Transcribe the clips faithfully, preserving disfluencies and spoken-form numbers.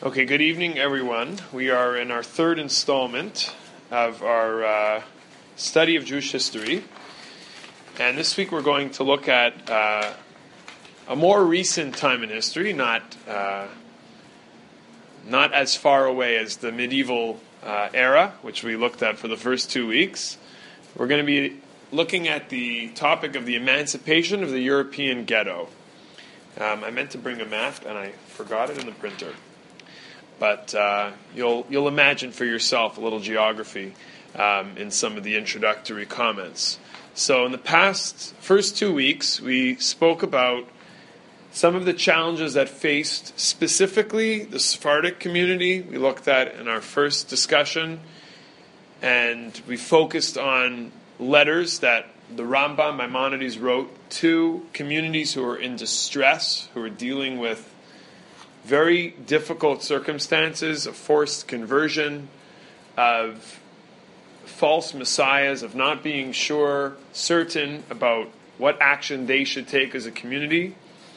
Okay, good evening, everyone. We are in our third installment of our uh, study of Jewish history. And this week we're going to look at uh, a more recent time in history, not uh, not as far away as the medieval uh, era, which we looked at for the first two weeks. We're going to be looking at the topic of the emancipation of the European ghetto. Um, I meant to bring a map, and I forgot it in the printer. But uh, you'll you'll imagine for yourself a little geography um, in some of the introductory comments. So in the past first two weeks, we spoke about some of the challenges that faced specifically the Sephardic community. We looked at in our first discussion, and we focused on letters that the Rambam Maimonides wrote to communities who are in distress, who are dealing with very difficult circumstances of forced conversion, of false messiahs, of not being sure, certain about what action they should take as a community.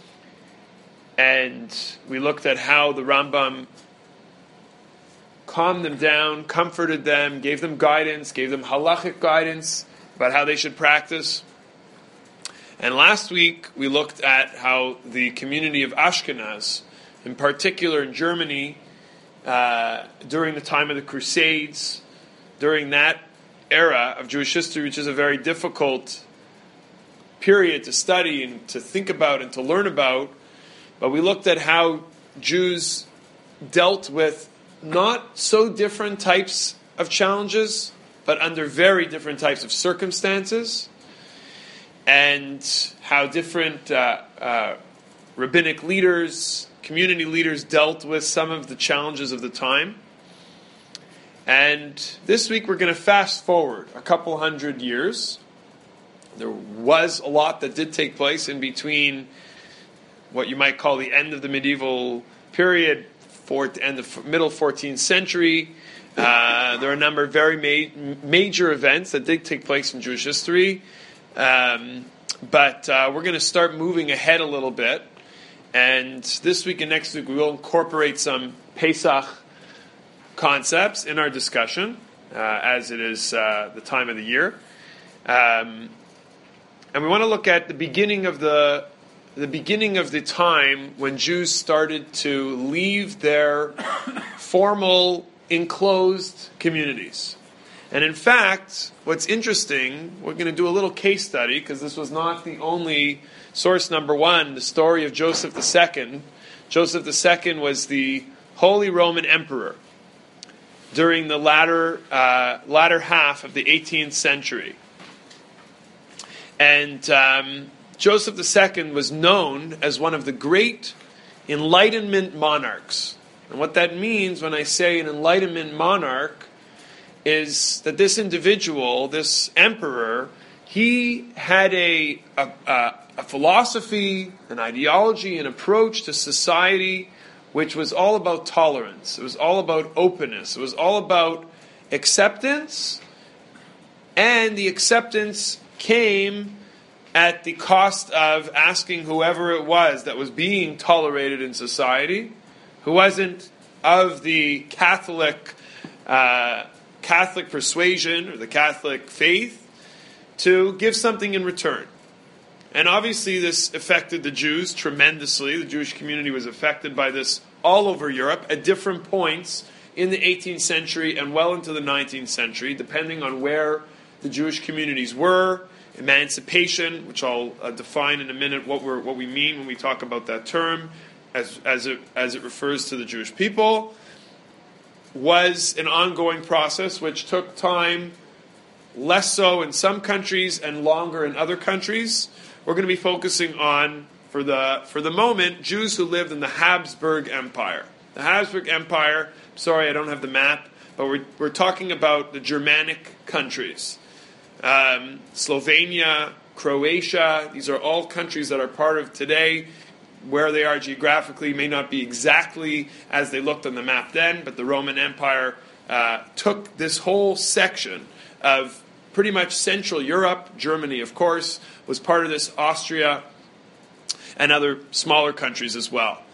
And we looked at how the Rambam calmed them down, comforted them, gave them guidance, gave them halachic guidance about how they should practice. And last week we looked at how the community of Ashkenaz, in particular in Germany, uh, during the time of the Crusades, during that era of Jewish history, which is a very difficult period to study and to think about and to learn about, but we looked at how Jews dealt with not so different types of challenges, but under very different types of circumstances, and how different uh, uh, rabbinic leaders, community leaders dealt with some of the challenges of the time. And this week we're going to fast forward a couple hundred years. There was a lot that did take place in between what you might call the end of the medieval period, fourth, end of middle fourteenth century. Uh, there are a number of very ma- major events that did take place in Jewish history. Um, but uh, we're going to start moving ahead a little bit. And this week and next week we will incorporate some Pesach concepts in our discussion, uh, as it is uh, the time of the year. Um, and we want to look at the beginning of the the beginning of the time when Jews started to leave their formal enclosed communities. And in fact, what's interesting, we're going to do a little case study, because this was not the only source number one, the story of Joseph the Second. Joseph the Second was the Holy Roman Emperor during the latter uh, latter half of the eighteenth century. And um, Joseph the Second was known as one of the great Enlightenment monarchs. And what that means when I say an Enlightenment monarch is that this individual, this emperor, he had a, a, a, a philosophy, an ideology, an approach to society which was all about tolerance. It was all about openness. It was all about acceptance, and the acceptance came at the cost of asking whoever it was that was being tolerated in society, who wasn't of the Catholic uh, Catholic persuasion or the Catholic faith, to give something in return. And obviously this affected the Jews tremendously. The Jewish community was affected by this all over Europe at different points in the eighteenth century and well into the nineteenth century, depending on where the Jewish communities were. Emancipation, which I'll uh, define in a minute what we're what we mean when we talk about that term, as as it as it refers to the Jewish people, was an ongoing process which took time, less so in some countries and longer in other countries. We're going to be focusing on, for the for the moment, Jews who lived in the Habsburg Empire. The Habsburg Empire, sorry I don't have the map, but we're, we're talking about the Germanic countries. Um, Slovenia, Croatia, these are all countries that are part of today. Where they are geographically may not be exactly as they looked on the map then, but the Roman Empire uh, took this whole section of pretty much Central Europe. Germany, of course, was part of this, Austria, and other smaller countries as well.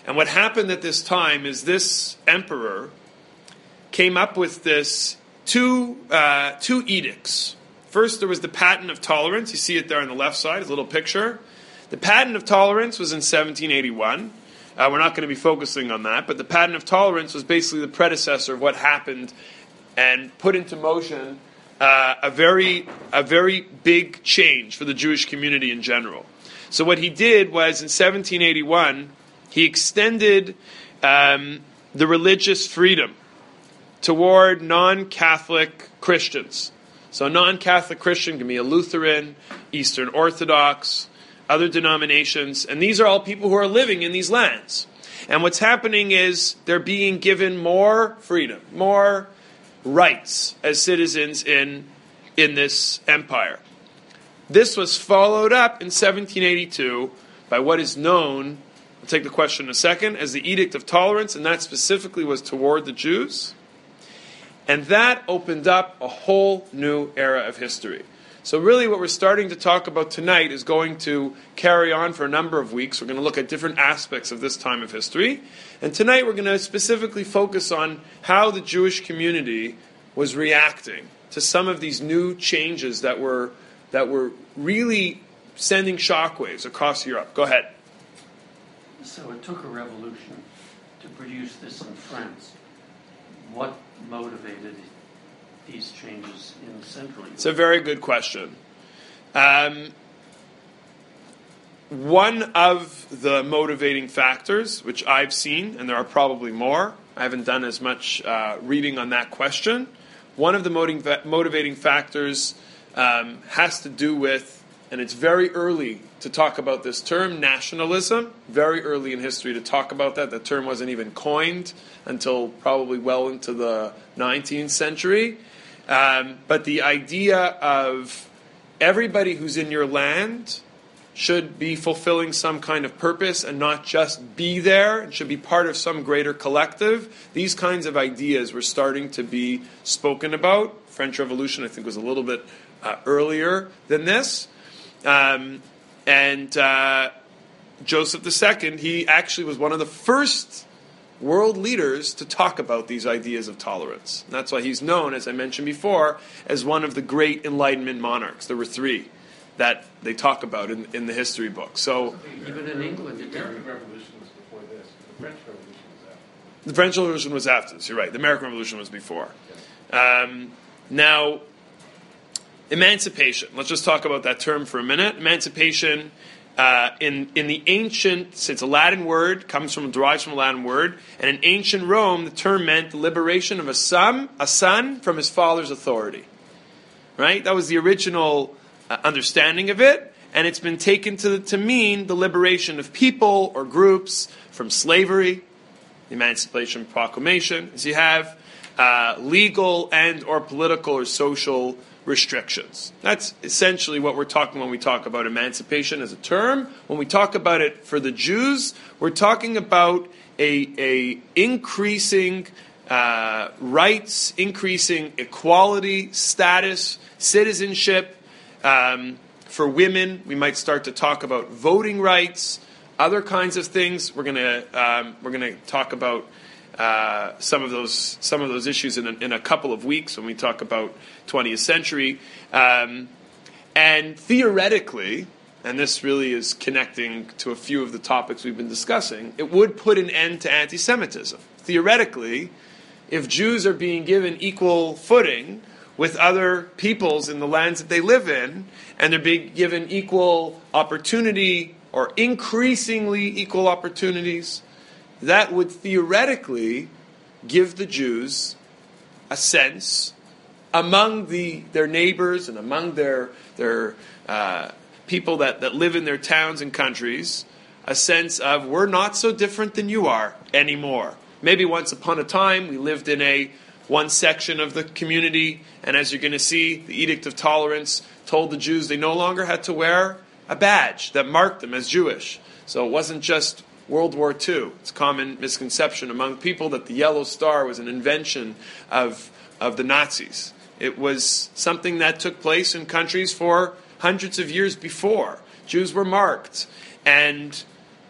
And what happened at this time is this emperor came up with this two uh, two edicts. First, there was the Patent of Tolerance. You see it there on the left side, a little picture. The Patent of Tolerance was in seventeen eighty-one. Uh, we're not going to be focusing on that, but the Patent of Tolerance was basically the predecessor of what happened and put into motion uh, a very a very big change for the Jewish community in general. So what he did was, in seventeen eighty-one, he extended um, the religious freedom toward non-Catholic Christians. So a non-Catholic Christian can be a Lutheran, Eastern Orthodox, other denominations, and these are all people who are living in these lands. And what's happening is they're being given more freedom, more rights as citizens in, in this empire. This was followed up in seventeen eighty-two by what is known, I'll take the question in a second, as the Edict of Tolerance, and that specifically was toward the Jews. And that opened up a whole new era of history. So really what we're starting to talk about tonight is going to carry on for a number of weeks. We're going to look at different aspects of this time of history. And tonight we're going to specifically focus on how the Jewish community was reacting to some of these new changes that were that were really sending shockwaves across Europe. Go ahead. So it took a revolution to produce this in France. What motivated these changes in Central Europe? It's a very good question. Um, one of the motivating factors, which I've seen, and there are probably more, I haven't done as much uh, reading on that question, one of the motiv- motivating factors um, has to do with, and it's very early to talk about this term, nationalism, very early in history to talk about that. The term wasn't even coined until probably well into the nineteenth century. Um, but the idea of everybody who's in your land should be fulfilling some kind of purpose and not just be there, and should be part of some greater collective. These kinds of ideas were starting to be spoken about. French Revolution, I think, was a little bit uh, earlier than this. Um, and uh, Joseph the Second, he actually was one of the first world leaders to talk about these ideas of tolerance. And that's why he's known, as I mentioned before, as one of the great Enlightenment monarchs. There were three that they talk about in, in the history book. So even in England, the American Revolution was before this. The French Revolution was after. The French Revolution was after this. You're right. The American Revolution was before. Um, now, emancipation. Let's just talk about that term for a minute. Emancipation. Uh, in in the ancient, it's a Latin word, comes from derives from a Latin word, and in ancient Rome, the term meant the liberation of a son, a son from his father's authority. Right? That was the original uh, understanding of it, and it's been taken to to mean the liberation of people or groups from slavery, the Emancipation Proclamation, as you have uh, legal and or political or social restrictions. That's essentially what we're talking when we talk about emancipation as a term. When we talk about it for the Jews, we're talking about a, a increasing uh, rights, increasing equality, status, citizenship. Um, for women, we might start to talk about voting rights, other kinds of things. We're going to um, we're going to talk about Uh, some of those some of those issues in a, in a couple of weeks when we talk about twentieth century, um, and theoretically, and this really is connecting to a few of the topics we've been discussing, it would put an end to anti-Semitism. Theoretically, if Jews are being given equal footing with other peoples in the lands that they live in, and they're being given equal opportunity or increasingly equal opportunities, that would theoretically give the Jews a sense among the their neighbors and among their their uh, people that, that live in their towns and countries, a sense of, we're not so different than you are anymore. Maybe once upon a time we lived in a one section of the community, and as you're going to see, the Edict of Tolerance told the Jews they no longer had to wear a badge that marked them as Jewish. So it wasn't just World War Two. It's a common misconception among people that the yellow star was an invention of, of the Nazis. It was something that took place in countries for hundreds of years before. Jews were marked. And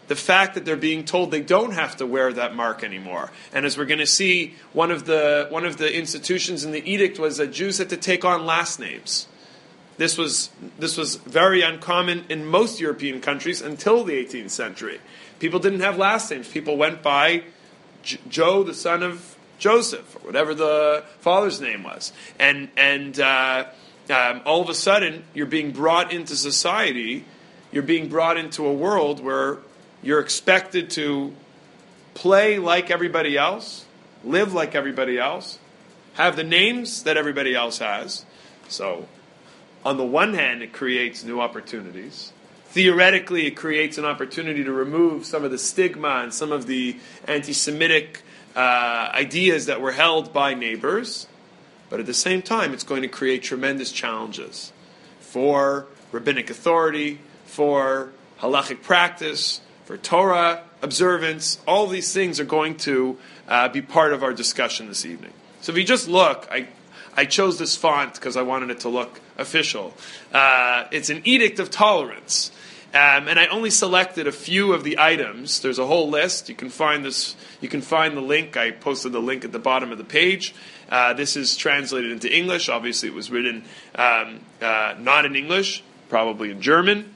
the fact that they're being told they don't have to wear that mark anymore. And as we're going to see, one of the one of the institutions in the edict was that Jews had to take on last names. This was this was very uncommon in most European countries until the eighteenth century. People didn't have last names. People went by J- Joe, the son of Joseph, or whatever the father's name was. And and uh, um, all of a sudden, you're being brought into society. You're being brought into a world where you're expected to play like everybody else, live like everybody else, have the names that everybody else has. So, on the one hand, it creates new opportunities. Theoretically, it creates an opportunity to remove some of the stigma and some of the anti-Semitic uh, ideas that were held by neighbors. But at the same time, it's going to create tremendous challenges for rabbinic authority, for halachic practice, for Torah observance. All these things are going to uh, be part of our discussion this evening. So if you just look, I I chose this font because I wanted it to look official. Uh, it's an edict of tolerance. Um, and I only selected a few of the items. There's a whole list. You can find this. You can find the link. I posted the link at the bottom of the page. Uh, this is translated into English. Obviously, it was written um, uh, not in English, probably in German.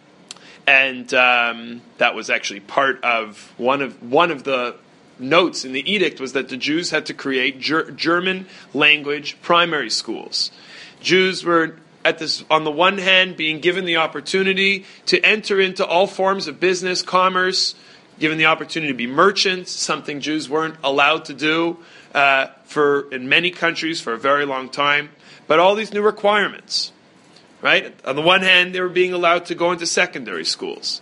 And um, that was actually part of one of one of the notes in the edict was that the Jews had to create ger- German language primary schools. Jews were at this, on the one hand, being given the opportunity to enter into all forms of business, commerce, given the opportunity to be merchants, something Jews weren't allowed to do uh, for in many countries for a very long time. But all these new requirements, right? On the one hand, they were being allowed to go into secondary schools.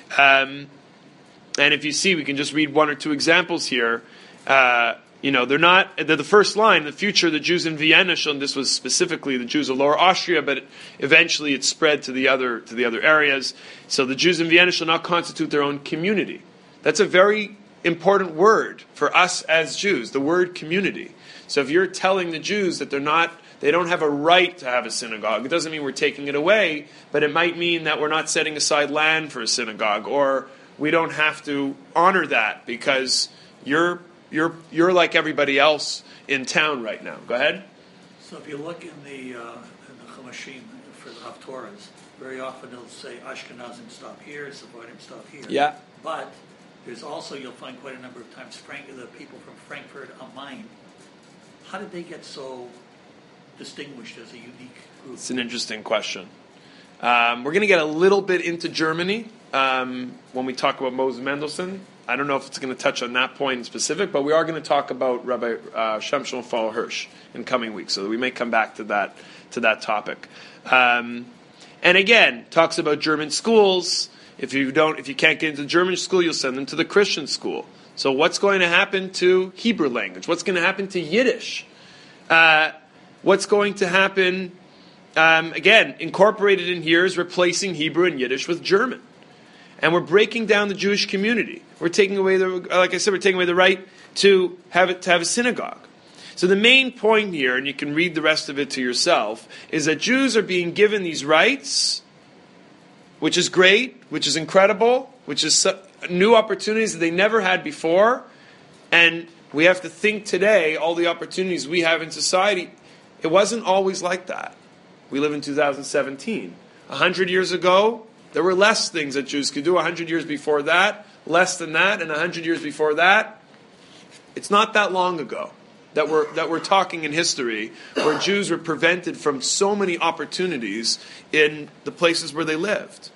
Um, and if you see, we can just read one or two examples here. Uh, you know, they're not, they're the first line, in the future, the Jews in Vienna, and this was specifically the Jews of Lower Austria, but eventually it spread to the other to the other areas. So the Jews in Vienna shall not constitute their own community. That's a very important word for us as Jews, the word community. So if you're telling the Jews that they're not, they don't have a right to have a synagogue, it doesn't mean we're taking it away, but it might mean that we're not setting aside land for a synagogue, or we don't have to honor that because you're you're you're like everybody else in town right now. Go ahead. So if you look in the uh, in the Chumashim for the Haftorahs, very often they'll say Ashkenazim stop here, Sephardim stop here. Yeah. But there's also, you'll find quite a number of times, Frank, the people from Frankfurt am Main. How did they get so distinguished as a unique group? It's an interesting question. Um, we're going to get a little bit into Germany um, when we talk about Moses Mendelssohn. I don't know if it's going to touch on that point in specific, but we are going to talk about Rabbi uh, Shem Shlomo Fall Hirsch in coming weeks, so we may come back to that to that topic. Um, and again, talks about German schools. If you don't, if you can't get into the German school, you'll send them to the Christian school. So what's going to happen to Hebrew language? What's going to happen to Yiddish? Uh, what's going to happen? Um, again, incorporated in here is replacing Hebrew and Yiddish with German. And we're breaking down the Jewish community. We're taking away the, like I said, we're taking away the right to have it, to have a synagogue. So the main point here, and you can read the rest of it to yourself, is that Jews are being given these rights, which is great, which is incredible, which is new opportunities that they never had before. And we have to think today, all the opportunities we have in society, it wasn't always like that. We live in two thousand seventeen. A hundred years ago, there were less things that Jews could do. A hundred years before that, less than that, and a hundred years before that. It's not that long ago that we're that we're talking in history where Jews were prevented from so many opportunities in the places where they lived.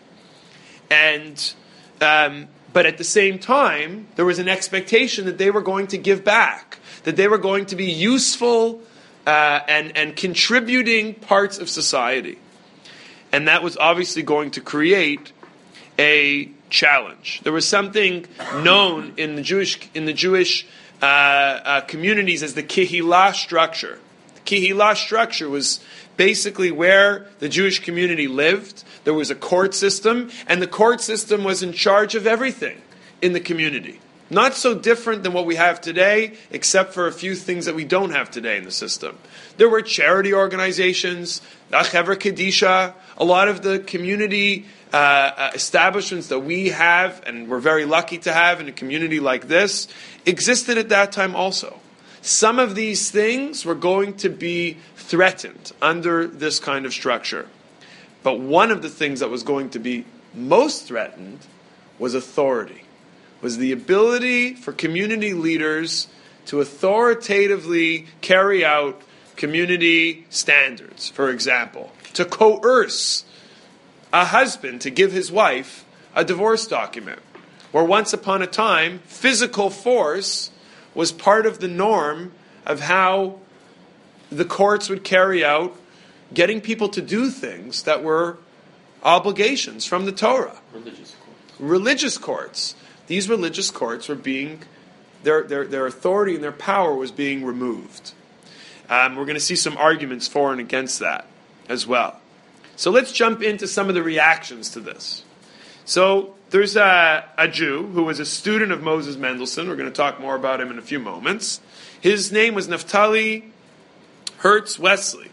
And um, but at the same time, there was an expectation that they were going to give back, that they were going to be useful uh, and and contributing parts of society. And that was obviously going to create a challenge. There was something known in the Jewish in the Jewish uh, uh, communities as the Kehillah structure. The Kehillah structure was basically where the Jewish community lived. There was a court system, and the court system was in charge of everything in the community. Not so different than what we have today, except for a few things that we don't have today in the system. There were charity organizations, the Chevra Kadisha, a lot of the community uh, uh, establishments that we have, and we're very lucky to have in a community like this, existed at that time also. Some of these things were going to be threatened under this kind of structure. But one of the things that was going to be most threatened was authority, was the ability for community leaders to authoritatively carry out community standards. For example, to coerce a husband to give his wife a divorce document, where once upon a time, physical force was part of the norm of how the courts would carry out getting people to do things that were obligations from the Torah. Religious courts. Religious courts. These religious courts were being, their, their, their authority and their power was being removed. Um, we're going to see some arguments for and against that as well. So let's jump into some of the reactions to this. So there's a, a Jew who was a student of Moses Mendelssohn. We're going to talk more about him in a few moments. His name was Naphtali Hertz Wesley.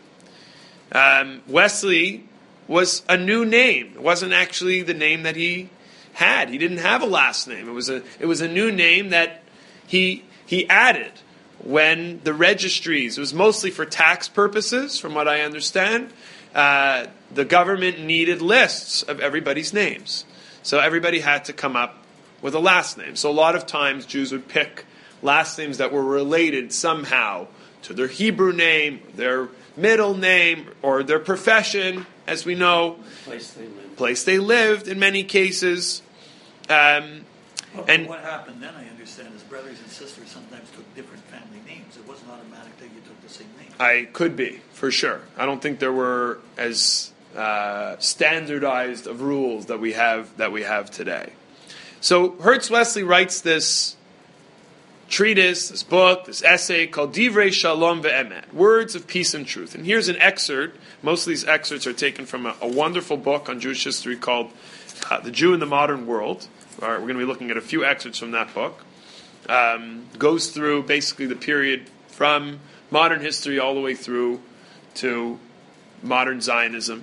Um, Wesley was a new name. It wasn't actually the name that he had. He didn't have a last name. It was a it was a new name that he he added when the registries, it was mostly for tax purposes, from what I understand. Uh, the government needed lists of everybody's names. So everybody had to come up with a last name. So a lot of times Jews would pick last names that were related somehow to their Hebrew name, their middle name, or their profession, as we know. Place they lived. Place they lived in many cases. Um, Well, and what happened then, I understand, is brothers and sisters sometimes took different family names. It wasn't automatic that you took the same name. I could be, for sure. I don't think there were as uh, standardized of rules that we have that we have today. So Hertz Wesley writes this treatise, this book, this essay called Divrei Shalom Ve'emet, Words of Peace and Truth. And here's an excerpt. Most of these excerpts are taken from a, a wonderful book on Jewish history called uh, The Jew in the Modern World. All right, we're going to be looking at a few excerpts from that book. Um, goes through basically the period from modern history all the way through to modern Zionism,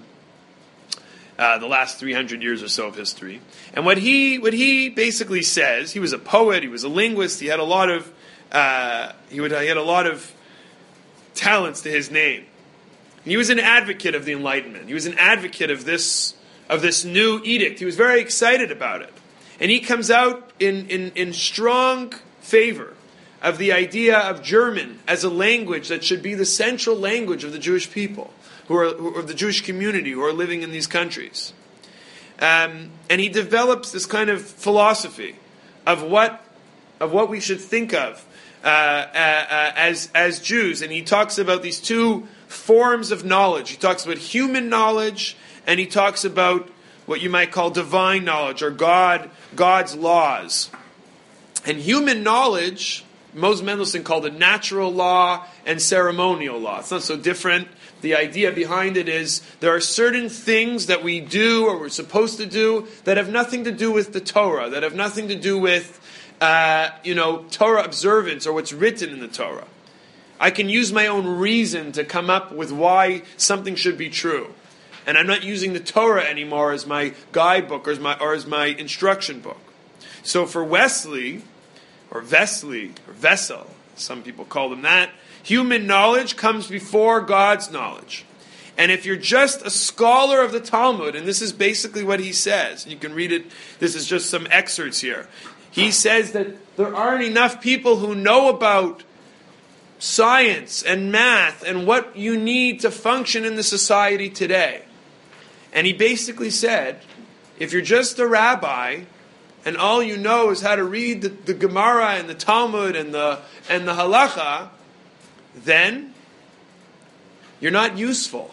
uh, the last three hundred years or so of history. And what he what he basically says, he was a poet, he was a linguist, he had a lot of uh, he would he had a lot of talents to his name. And he was an advocate of the Enlightenment. He was an advocate of this of this new edict. He was very excited about it. And he comes out in, in, in strong favor of the idea of German as a language that should be the central language of the Jewish people, who are who, of the Jewish community who are living in these countries. Um, and he develops this kind of philosophy of what of what we should think of uh, uh, uh, as as Jews. And he talks about these two forms of knowledge. He talks about human knowledge, and he talks about what you might call divine knowledge, or God, God's laws. And human knowledge, Moses Mendelssohn called it natural law and ceremonial law. It's not so different. The idea behind it is there are certain things that we do or we're supposed to do that have nothing to do with the Torah, that have nothing to do with uh, you know, Torah observance or what's written in the Torah. I can use my own reason to come up with why something should be true. And I'm not using the Torah anymore as my guidebook or as my, or as my instruction book. So for Wesley, or Wesley, or Vessel, some people call them that, human knowledge comes before God's knowledge. And if you're just a scholar of the Talmud, and this is basically what he says, you can read it, this is just some excerpts here. He says that there aren't enough people who know about science and math and what you need to function in the society today. And he basically said, if you're just a rabbi and all you know is how to read the, the Gemara and the Talmud and the and the Halacha, then you're not useful.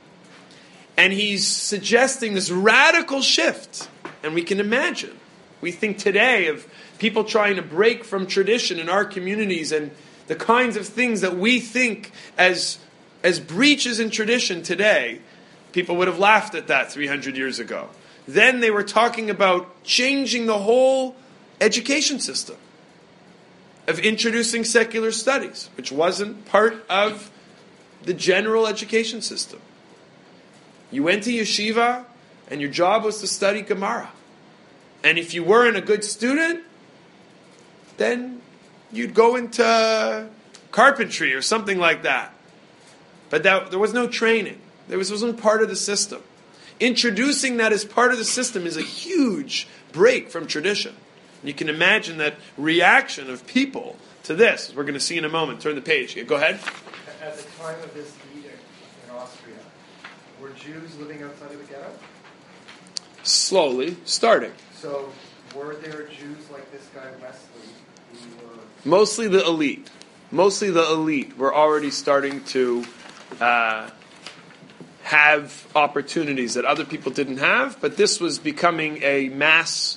And he's suggesting this radical shift. And we can imagine. We think today of people trying to break from tradition in our communities and the kinds of things that we think as, as breaches in tradition today. People would have laughed at that three hundred years ago. Then they were talking about changing the whole education system, of introducing secular studies, which wasn't part of the general education system. You went to yeshiva, and your job was to study Gemara. And if you weren't a good student, then you'd go into carpentry or something like that. But that, there was no training. There was, wasn't part of the system. Introducing that as part of the system is a huge break from tradition. You can imagine that reaction of people to this. We're going to see in a moment. Turn the page. Yeah, go ahead. At the time of this edict in Austria, were Jews living outside of the ghetto? Slowly, starting. So, were there Jews like this guy Wesley who were... Mostly the elite. Mostly the elite were already starting to uh, have opportunities that other people didn't have, but this was becoming a mass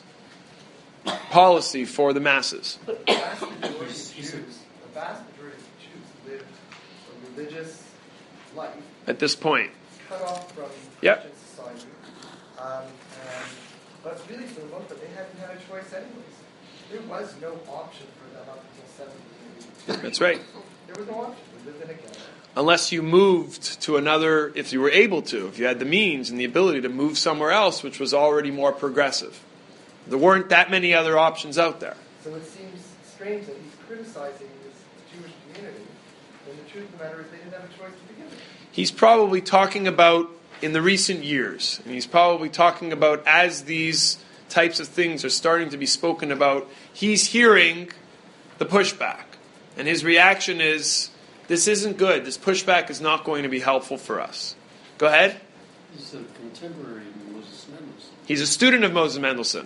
policy for the masses. The vast majority of Jews, the vast majority of Jews lived a religious life At this point. cut off from Yep. Christian society. Um, and, but really, for the most part, they hadn't had a choice anyways. There was no option for them up until seventeen eighty-two. That's right. There was no option. We lived in a ghetto. Unless you moved to another, if you were able to, if you had the means and the ability to move somewhere else, which was already more progressive. There weren't that many other options out there. So it seems strange that he's criticizing this Jewish community when the truth of the matter is they didn't have a choice to begin with. He's probably talking about in the recent years. And he's probably talking about as these types of things are starting to be spoken about, he's hearing the pushback. And his reaction is, this isn't good. This pushback is not going to be helpful for us. Go ahead. He's a contemporary of Moses Mendelssohn. He's a student of Moses Mendelssohn.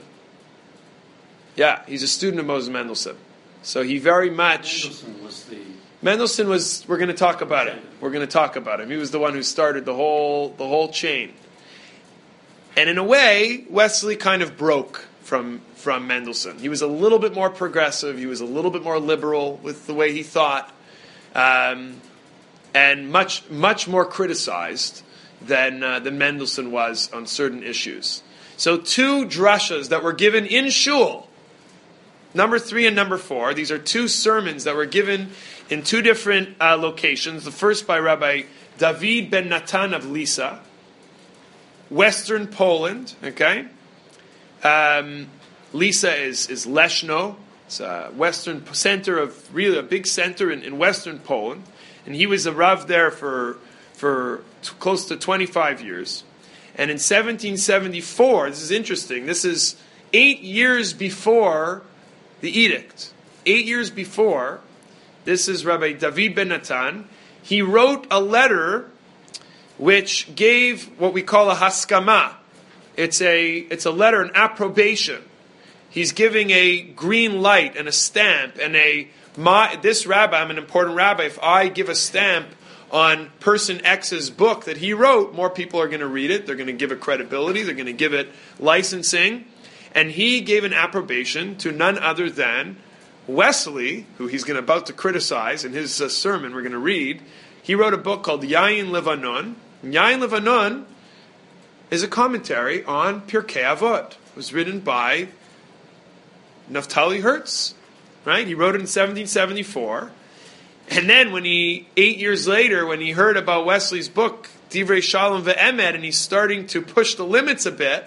Yeah, he's a student of Moses Mendelssohn. So he very much... Mendelssohn was the... Mendelssohn was, we're going to talk about it. We're going to talk about him. He was the one who started the whole the whole chain. And in a way, Wesley kind of broke from, from Mendelssohn. He was a little bit more progressive. He was a little bit more liberal with the way he thought. Um, and much much more criticized than, uh, than Mendelssohn was on certain issues. So two drushas that were given in shul, number three and number four. These are two sermons that were given in two different uh, locations. The first by Rabbi David ben Natan of Lisa, Western Poland. Okay, um, Lisa is is Leszno. It's a western center of really a big center in, in Western Poland, and he was a rav there for for t- close to twenty-five years. And in seventeen seventy-four, this is interesting. This is eight years before the edict. Eight years before, this is Rabbi David ben Natan. He wrote a letter which gave what we call a haskama. It's a it's a letter, an approbation. He's giving a green light and a stamp and a my this rabbi, I'm an important rabbi. If I give a stamp on person X's book that he wrote, more people are going to read it. They're going to give it credibility. They're going to give it licensing. And he gave an approbation to none other than Wesley, who he's going to about to criticize in his uh, sermon we're going to read. He wrote a book called Yayin Levanon. Yayin Levanon is a commentary on Pirkei Avot. It was written by Naftali Hertz. Right? He wrote it in seventeen seventy-four. And then when he, eight years later, when he heard about Wesley's book, Divrei Shalom Ve'emet, and he's starting to push the limits a bit,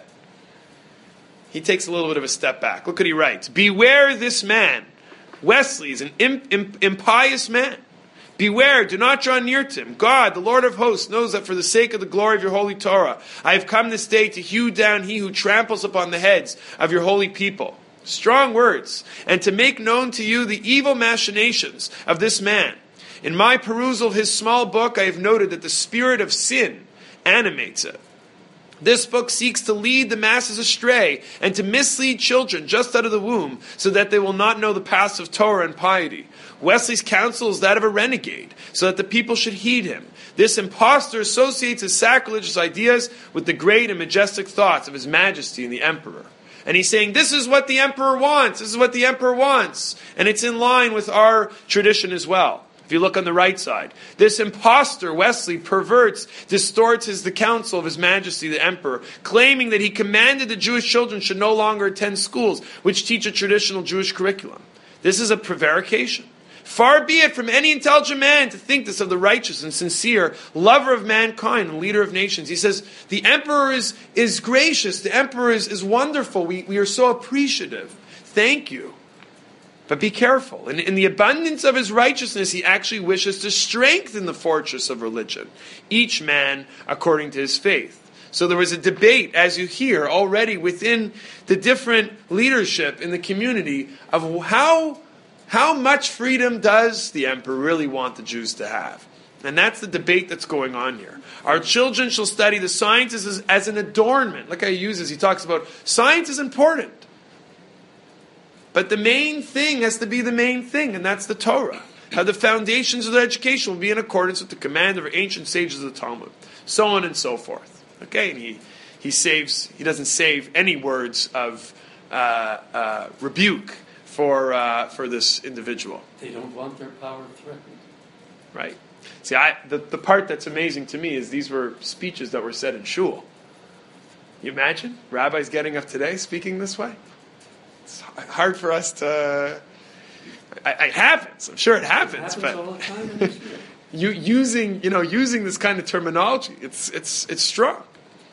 he takes a little bit of a step back. Look what he writes. Beware this man. Wesley is an imp, imp, impious man. Beware, do not draw near to him. God, the Lord of hosts, knows that for the sake of the glory of your holy Torah, I have come this day to hew down he who tramples upon the heads of your holy people. Strong words. And to make known to you the evil machinations of this man. In my perusal of his small book, I have noted that the spirit of sin animates it. This book seeks to lead the masses astray and to mislead children just out of the womb so that they will not know the paths of Torah and piety. Wesley's counsel is that of a renegade, so that the people should heed him. This impostor associates his sacrilegious ideas with the great and majestic thoughts of his majesty and the emperor. And he's saying, this is what the emperor wants. This is what the emperor wants. And it's in line with our tradition as well. If you look on the right side, this impostor, Wesley, perverts, distorts his, the counsel of his majesty, the emperor, claiming that he commanded the Jewish children should no longer attend schools which teach a traditional Jewish curriculum. This is a prevarication. Far be it from any intelligent man to think this of the righteous and sincere, lover of mankind and leader of nations. He says, the emperor is, is gracious, the emperor is, is wonderful, we, we are so appreciative. Thank you. But be careful. In, in the abundance of his righteousness, he actually wishes to strengthen the fortress of religion, each man according to his faith. So there was a debate, as you hear, already within the different leadership in the community of how, how much freedom does the emperor really want the Jews to have. And that's the debate that's going on here. Our children shall study the sciences as, as an adornment. Look how he uses, he talks about science is important. But the main thing has to be the main thing, and that's the Torah. How the foundations of their education will be in accordance with the command of our ancient sages of the Talmud. So on and so forth. Okay, and he, he saves, he doesn't save any words of uh, uh, rebuke for uh, for this individual. They don't want their power threatened. Right. See, I, the, the part that's amazing to me is these were speeches that were said in shul. You imagine rabbis getting up today speaking this way? It's hard for us to... I, it happens. I'm sure it happens. It happens but all the time in Israel. you, using, you know, using this kind of terminology, it's, it's, it's strong.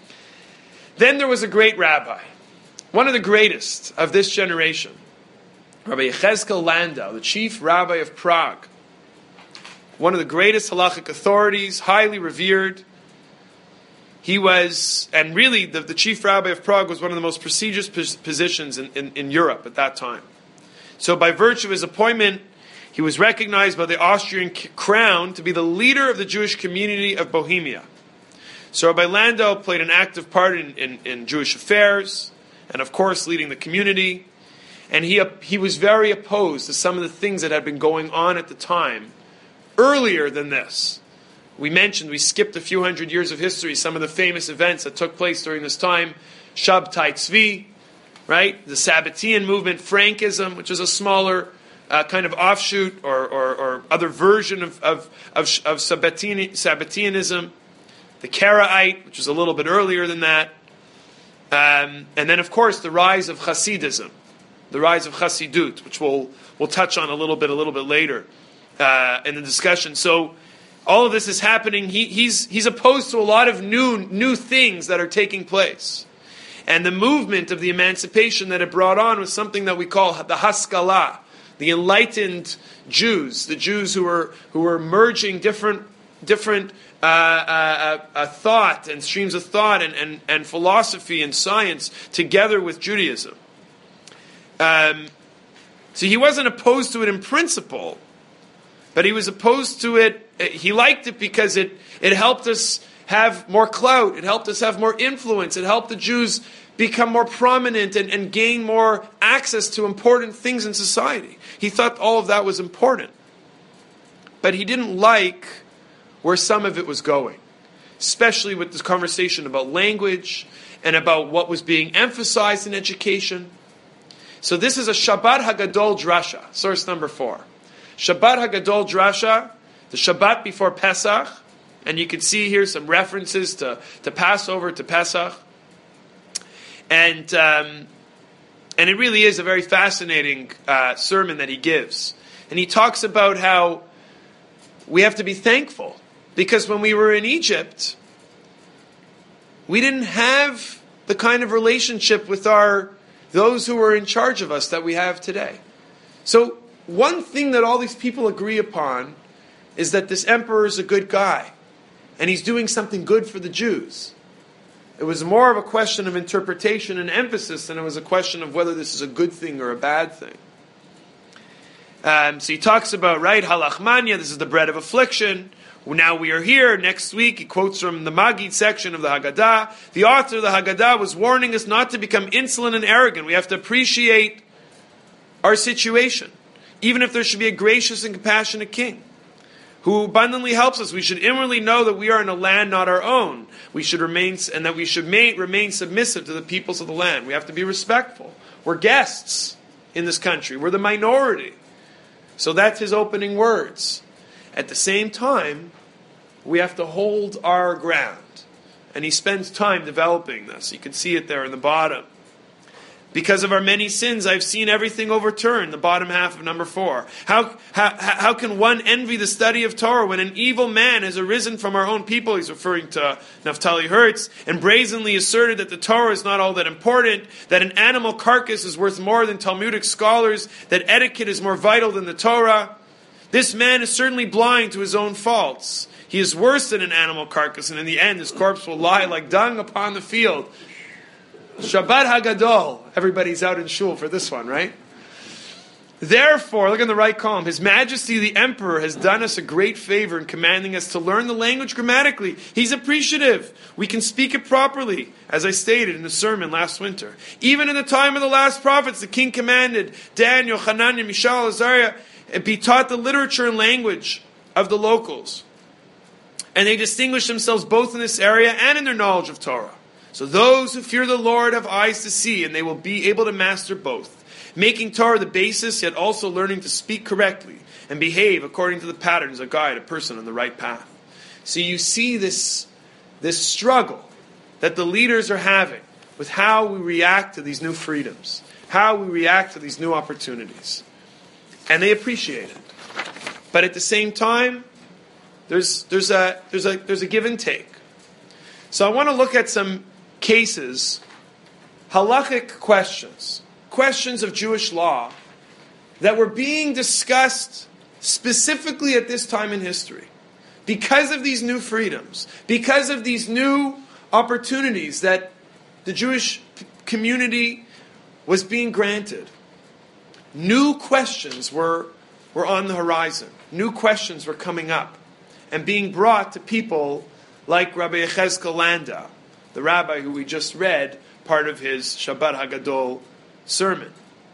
Then there was a great rabbi, one of the greatest of this generation, Rabbi Yechezkel Landau, the chief rabbi of Prague, one of the greatest halachic authorities, highly revered. He was, and really the, the chief rabbi of Prague was one of the most prestigious pos- positions in, in, in Europe at that time. So by virtue of his appointment, he was recognized by the Austrian c- crown to be the leader of the Jewish community of Bohemia. So Rabbi Landau played an active part in, in, in Jewish affairs, and of course leading the community. And he, he was very opposed to some of the things that had been going on at the time, earlier than this. We mentioned, we skipped a few hundred years of history, some of the famous events that took place during this time. Shabtai Tzvi, right? The Sabbatean movement, Frankism, which is a smaller uh, kind of offshoot or, or, or other version of, of, of, of Sabbatean, Sabbateanism. The Karaite, which was a little bit earlier than that. Um, and then, of course, the rise of Hasidism, the rise of Hasidut, which we'll, we'll touch on a little bit, a little bit later uh, in the discussion. So, all of this is happening. He, he's, he's opposed to a lot of new, new things that are taking place. And the movement of the emancipation that it brought on was something that we call the Haskalah, the enlightened Jews, the Jews who were, who were merging different, different uh, uh, uh, thought and streams of thought and, and, and philosophy and science together with Judaism. Um, so he wasn't opposed to it in principle, but he was opposed to it. He liked it because it, it helped us have more clout. It helped us have more influence. It helped the Jews become more prominent and, and gain more access to important things in society. He thought all of that was important. But he didn't like where some of it was going, especially with this conversation about language and about what was being emphasized in education. So this is a Shabbat Hagadol Drasha, source number four. Shabbat Hagadol Drasha, the Shabbat before Pesach, and you can see here some references to, to Passover, to Pesach. And um, and it really is a very fascinating uh, sermon that he gives. And he talks about how we have to be thankful, because when we were in Egypt, we didn't have the kind of relationship with our those who were in charge of us that we have today. So one thing that all these people agree upon is that this emperor is a good guy, and he's doing something good for the Jews. It was more of a question of interpretation and emphasis than it was a question of whether this is a good thing or a bad thing. Um, so he talks about, right, halachmania, this is the bread of affliction. Now we are here. Next week, he quotes from the Magid section of the Haggadah. The author of the Haggadah was warning us not to become insolent and arrogant. We have to appreciate our situation, even if there should be a gracious and compassionate king who abundantly helps us. We should inwardly know that we are in a land not our own. We should remain, and that we should ma- remain submissive to the peoples of the land. We have to be respectful. We're guests in this country. We're the minority. So that's his opening words. At the same time, we have to hold our ground. And he spends time developing this. You can see it there in the bottom. Because of our many sins, I've seen everything overturned, the bottom half of number four. How, how, how can one envy the study of Torah when an evil man has arisen from our own people? He's referring to Naftali Hertz, and brazenly asserted that the Torah is not all that important, that an animal carcass is worth more than Talmudic scholars, that etiquette is more vital than the Torah. This man is certainly blind to his own faults. He is worse than an animal carcass, and in the end his corpse will lie like dung upon the field. Shabbat Hagadol. Everybody's out in shul for this one, right? Therefore, look in the right column. His Majesty the Emperor has done us a great favor in commanding us to learn the language grammatically. He's appreciative. We can speak it properly, as I stated in the sermon last winter. Even in the time of the last prophets, the king commanded Daniel, Hananiah, Mishael, Azariah, be taught the literature and language of the locals. And they distinguish themselves both in this area and in their knowledge of Torah. So those who fear the Lord have eyes to see, and they will be able to master both, making Torah the basis, yet also learning to speak correctly and behave according to the patterns that guide a person on the right path. So you see this, this struggle that the leaders are having with how we react to these new freedoms, how we react to these new opportunities. And they appreciate it. But at the same time, there's, there's, a, there's, a, there's a give and take. So I want to look at some cases, halachic questions, questions of Jewish law that were being discussed specifically at this time in history. Because of these new freedoms, because of these new opportunities that the Jewish community was being granted, new questions were, were on the horizon. New questions were coming up and being brought to people like Rabbi Yechezkel Landau, the rabbi who we just read part of his Shabbat Hagadol sermon.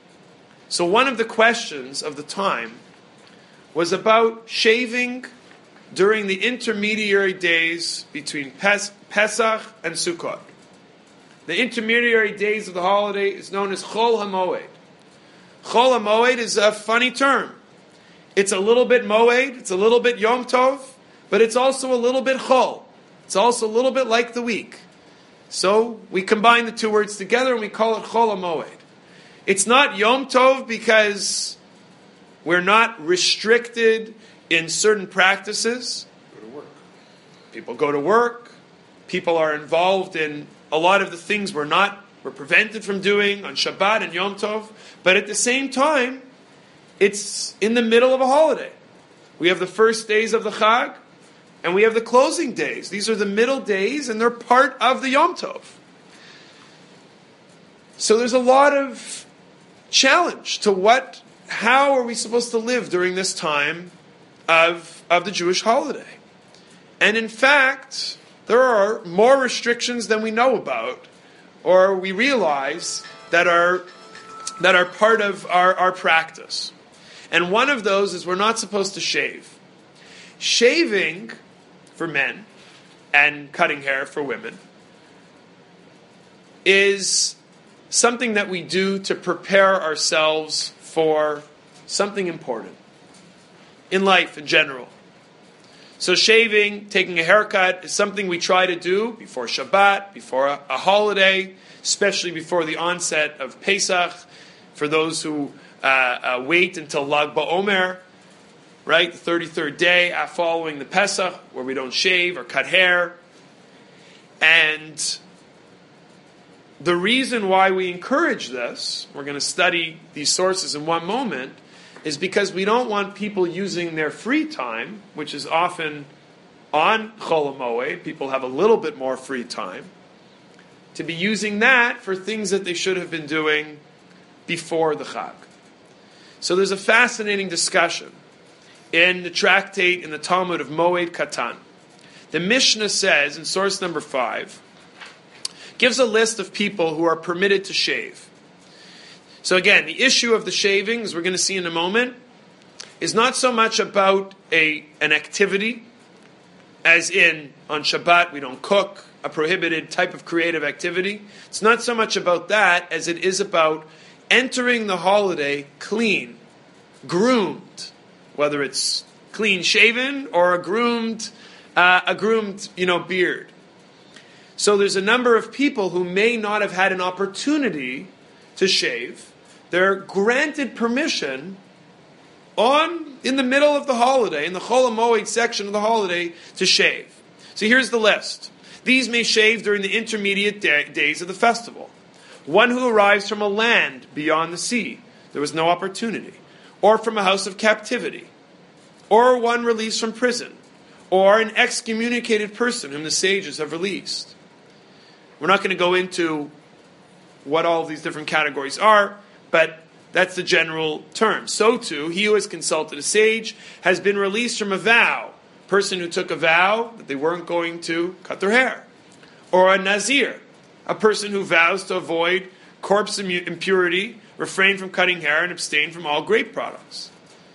So one of the questions of the time was about shaving during the intermediary days between Pes- Pesach and Sukkot. The intermediary days of the holiday is known as Chol HaMoed. Chol HaMoed is a funny term. It's a little bit Moed, it's a little bit Yom Tov, but it's also a little bit Chol. It's also a little bit like the week. So we combine the two words together and we call it Chol HaMoed. It's not Yom Tov because we're not restricted in certain practices. Go to work. People go to work. People are involved in a lot of the things we're not, we're prevented from doing on Shabbat and Yom Tov. But at the same time, it's in the middle of a holiday. We have the first days of the Chag, and we have the closing days. These are the middle days, and they're part of the Yom Tov. So there's a lot of challenge to what, how are we supposed to live during this time of, of the Jewish holiday? And in fact, there are more restrictions than we know about, or we realize that are, that are part of our, our practice. And one of those is we're not supposed to shave. Shaving for men and cutting hair for women is something that we do to prepare ourselves for something important in life in general. So shaving, taking a haircut is something we try to do before Shabbat, before a, a holiday, especially before the onset of Pesach, for those who uh, uh, wait until Lag BaOmer, right, the thirty-third day following the Pesach, where we don't shave or cut hair. And the reason why we encourage this, we're going to study these sources in one moment, is because we don't want people using their free time, which is often on Chol HaMoed, people have a little bit more free time, to be using that for things that they should have been doing before the Chag. So there's a fascinating discussion in the tractate in the Talmud of Moed Katan. The Mishnah says, in source number five, gives a list of people who are permitted to shave. So again, the issue of the shaving, as we're going to see in a moment, is not so much about a an activity, as in, on Shabbat we don't cook, a prohibited type of creative activity. It's not so much about that as it is about entering the holiday clean, groomed, whether it's clean shaven or a groomed, uh, a groomed, you know, beard. So there's a number of people who may not have had an opportunity to to shave, they're granted permission on in the middle of the holiday, in the Chol HaMoed section of the holiday, to shave. So here's the list. These may shave during the intermediate day, days of the festival. One who arrives from a land beyond the sea, there was no opportunity, or from a house of captivity, or one released from prison, or an excommunicated person whom the sages have released. We're not going to go into what all of these different categories are, but that's the general term. So too, he who has consulted a sage has been released from a vow. Person who took a vow that they weren't going to cut their hair. Or a nazir, a person who vows to avoid corpse impurity, refrain from cutting hair, and abstain from all grape products.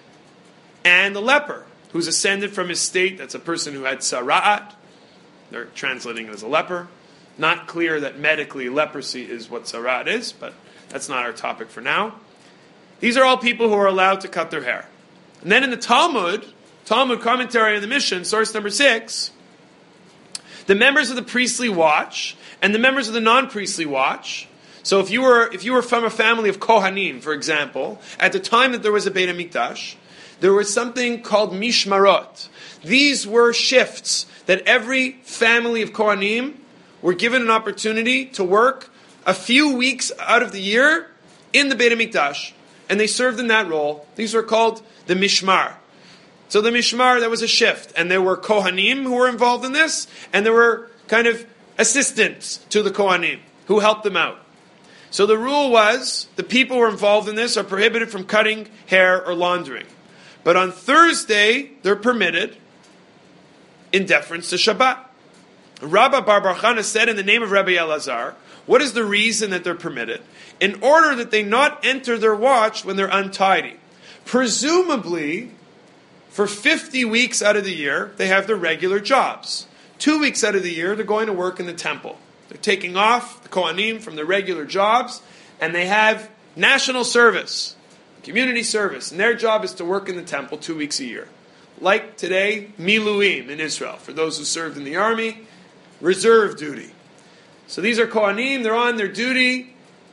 And the leper, who's ascended from his state, that's a person who had sara'at. They're translating it as a leper. Not clear that medically leprosy is what sara'at is, but that's not our topic for now. These are all people who are allowed to cut their hair. And then in the Talmud, Talmud commentary on the Mishnah, source number six, the members of the priestly watch and the members of the non-priestly watch. So if you were if you were from a family of Kohanim, for example, at the time that there was a Beit HaMikdash, there was something called Mishmarot. These were shifts that every family of Kohanim were given an opportunity to work a few weeks out of the year in the Beit HaMikdash. And they served in that role. These were called the Mishmar. So the Mishmar, that was a shift. And there were Kohanim who were involved in this, and there were kind of assistants to the Kohanim who helped them out. So the rule was, the people who were involved in this are prohibited from cutting hair or laundering. But on Thursday, they're permitted in deference to Shabbat. Rabbi Bar Bar Chana said in the name of Rabbi Elazar, what is the reason that they're permitted? In order that they not enter their watch when they're untidy. Presumably, for fifty weeks out of the year, they have their regular jobs. Two weeks out of the year, they're going to work in the temple. They're taking off the Kohanim from their regular jobs, and they have national service, community service, and their job is to work in the temple two weeks a year. Like today, Miluim in Israel, for those who served in the army, reserve duty. So these are Kohanim, they're on their duty.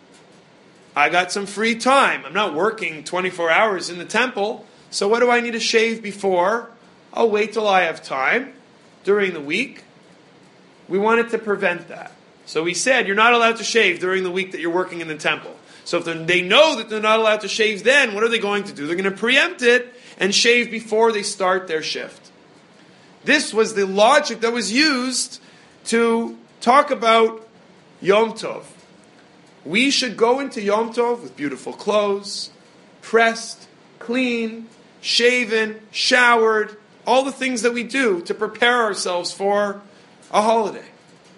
I got some free time. I'm not working twenty-four hours in the temple, so what do I need to shave before? I'll wait till I have time during the week. We wanted to prevent that. So we said, you're not allowed to shave during the week that you're working in the temple. So if they know that they're not allowed to shave then, what are they going to do? They're going to preempt it and shave before they start their shift. This was the logic that was used to talk about Yom Tov. We should go into Yom Tov with beautiful clothes, pressed, clean, shaven, showered, all the things that we do to prepare ourselves for a holiday.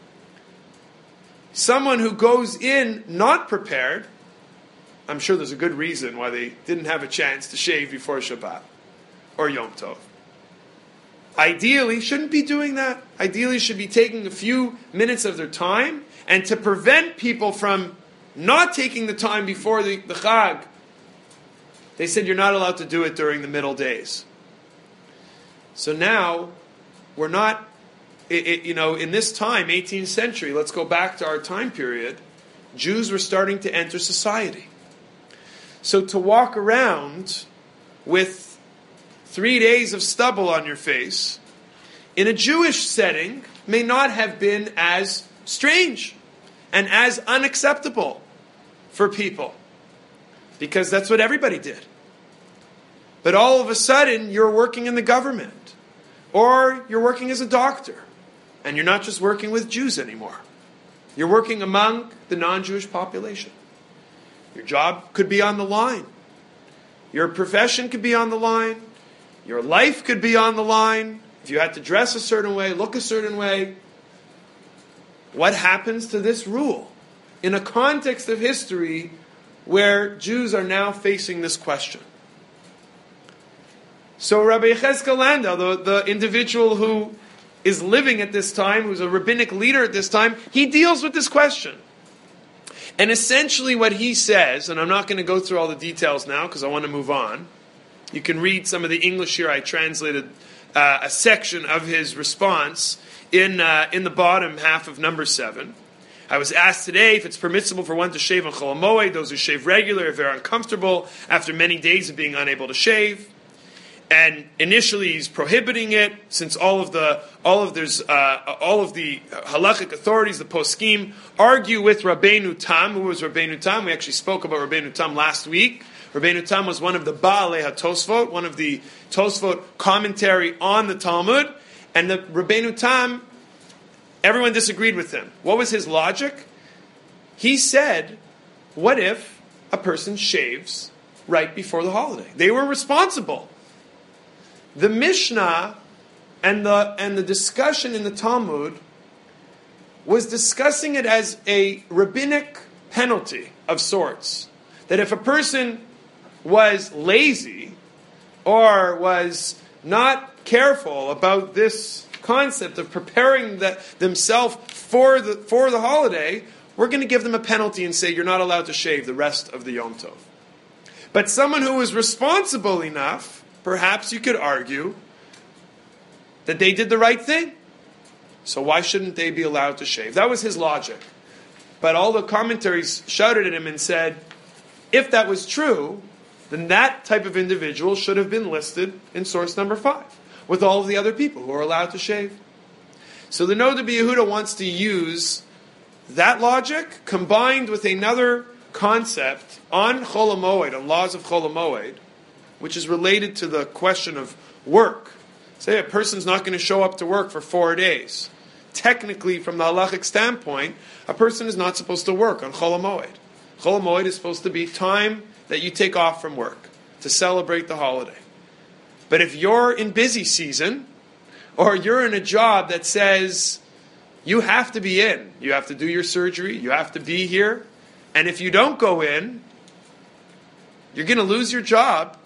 Someone who goes in not prepared, I'm sure there's a good reason why they didn't have a chance to shave before Shabbat or Yom Tov. Ideally, shouldn't be doing that. Ideally, should be taking a few minutes of their time, and to prevent people from not taking the time before the, the Chag, they said you're not allowed to do it during the middle days. So now, we're not, it, it, you know, in this time, eighteenth century, let's go back to our time period, Jews were starting to enter society. So to walk around with three days of stubble on your face, in a Jewish setting, may not have been as strange and as unacceptable for people. Because that's what everybody did. But all of a sudden, you're working in the government. Or you're working as a doctor. And you're not just working with Jews anymore. You're working among the non-Jewish population. Your job could be on the line. Your profession could be on the line. Your life could be on the line. If you had to dress a certain way, look a certain way. What happens to this rule? In a context of history where Jews are now facing this question. So Rabbi Yechezkel Landau, the, the individual who is living at this time, who's a rabbinic leader at this time, he deals with this question. And essentially what he says, and I'm not going to go through all the details now because I want to move on. You can read some of the English here. I translated uh, a section of his response in uh, in the bottom half of number seven. I was asked today if it's permissible for one to shave on Chol HaMoed, those who shave regular, if they're uncomfortable after many days of being unable to shave. And initially he's prohibiting it, since all of the all of there's uh, all of the halachic authorities, the poskim, argue with Rabbeinu Tam. Who was Rabbeinu Tam? We actually spoke about Rabbeinu Tam last week. Rabbeinu Tam was one of the Baalei HaTosfot, one of the Tosfot commentary on the Talmud, and the Rabbeinu Tam, everyone disagreed with him. What was his logic? He said, what if a person shaves right before the holiday? They were responsible. The Mishnah and the and the discussion in the Talmud was discussing it as a rabbinic penalty of sorts. That if a person was lazy or was not careful about this concept of preparing the, themselves for the for the holiday, we're going to give them a penalty and say you're not allowed to shave the rest of the Yom Tov. But someone who was responsible enough, perhaps you could argue that they did the right thing. So why shouldn't they be allowed to shave? That was his logic. But all the commentaries shouted at him and said, if that was true, then that type of individual should have been listed in source number five, with all of the other people who are allowed to shave. So the Noda B'Yehuda wants to use that logic combined with another concept on Chol HaMoed, on laws of Chol HaMoed, which is related to the question of work. Say a person's not going to show up to work for four days. Technically, from the halachic standpoint, a person is not supposed to work on Chol HaMoed. Chol HaMoed is supposed to be time that you take off from work to celebrate the holiday. But if you're in busy season, or you're in a job that says you have to be in, you have to do your surgery, you have to be here, and if you don't go in, you're going to lose your job,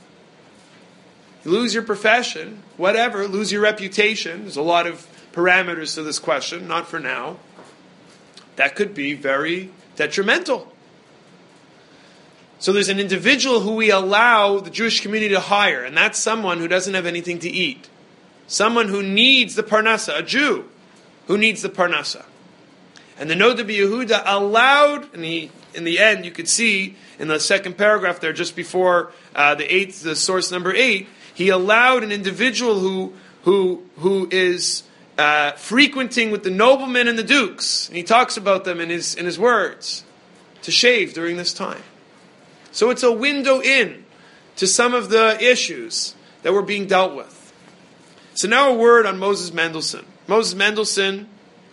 you lose your profession, whatever, lose your reputation. There's a lot of parameters to this question, not for now. That could be very detrimental. So there's an individual who we allow the Jewish community to hire, and that's someone who doesn't have anything to eat. Someone who needs the parnasa, a Jew who needs the parnasa. And the Noda B'Yehuda allowed, and he, in the end, you could see in the second paragraph there, just before uh, the eighth, the source number eight, he allowed an individual who who who is uh, frequenting with the noblemen and the dukes, and he talks about them in his in his words, to shave during this time. So it's a window in to some of the issues that were being dealt with. So now a word on Moses Mendelssohn. Moses Mendelssohn,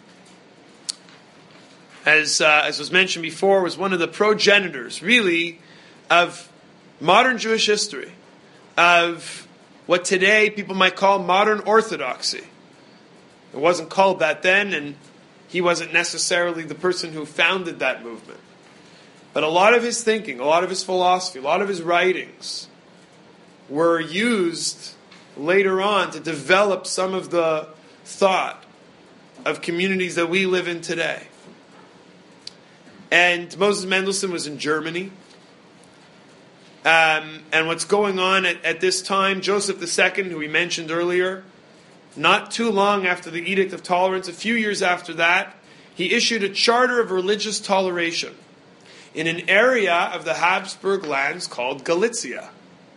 as uh, as was mentioned before, was one of the progenitors, really, of modern Jewish history, of what today people might call modern orthodoxy. It wasn't called that then, and he wasn't necessarily the person who founded that movement. But a lot of his thinking, a lot of his philosophy, a lot of his writings were used later on to develop some of the thought of communities that we live in today. And Moses Mendelssohn was in Germany. Um, and what's going on at, at this time, Joseph the Second, who we mentioned earlier, not too long after the Edict of Tolerance, a few years after that, he issued a charter of religious toleration in an area of the Habsburg lands called Galicia.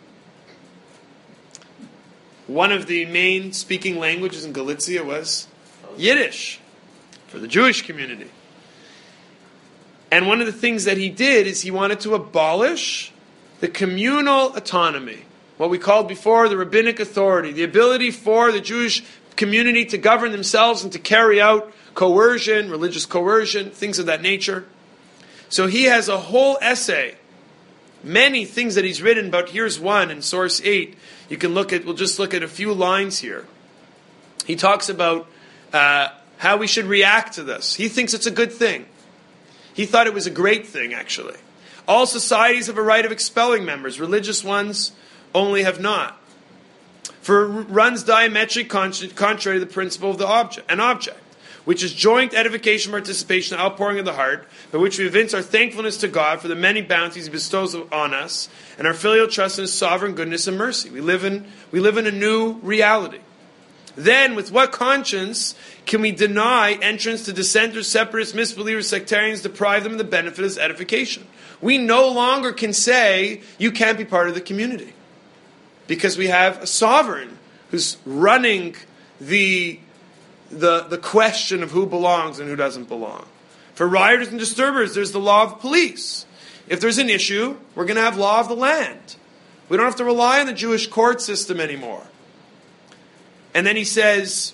One of the main speaking languages in Galicia was Yiddish for the Jewish community. And one of the things that he did is he wanted to abolish the communal autonomy, what we called before the rabbinic authority, the ability for the Jewish community to govern themselves and to carry out coercion, religious coercion, things of that nature. So he has a whole essay, many things that he's written, but here's one in source eight. You can look at, we'll just look at a few lines here. He talks about uh, how we should react to this. He thinks it's a good thing. He thought it was a great thing, actually. All societies have a right of expelling members. Religious ones only have not. For it runs diametrically contrary to the principle of the object, an object, which is joint edification, participation, outpouring of the heart, by which we evince our thankfulness to God for the many bounties He bestows on us, and our filial trust in His sovereign goodness and mercy. We live in we live in a new reality. then with what conscience can we deny entrance to dissenters, separatists, misbelievers, sectarians, deprive them of the benefit of edification? We no longer can say you can't be part of the community because we have a sovereign who's running the, the, the question of who belongs and who doesn't belong. For rioters and disturbers, there's the law of police. If there's an issue, we're going to have law of the land. We don't have to rely on the Jewish court system anymore. And then he says,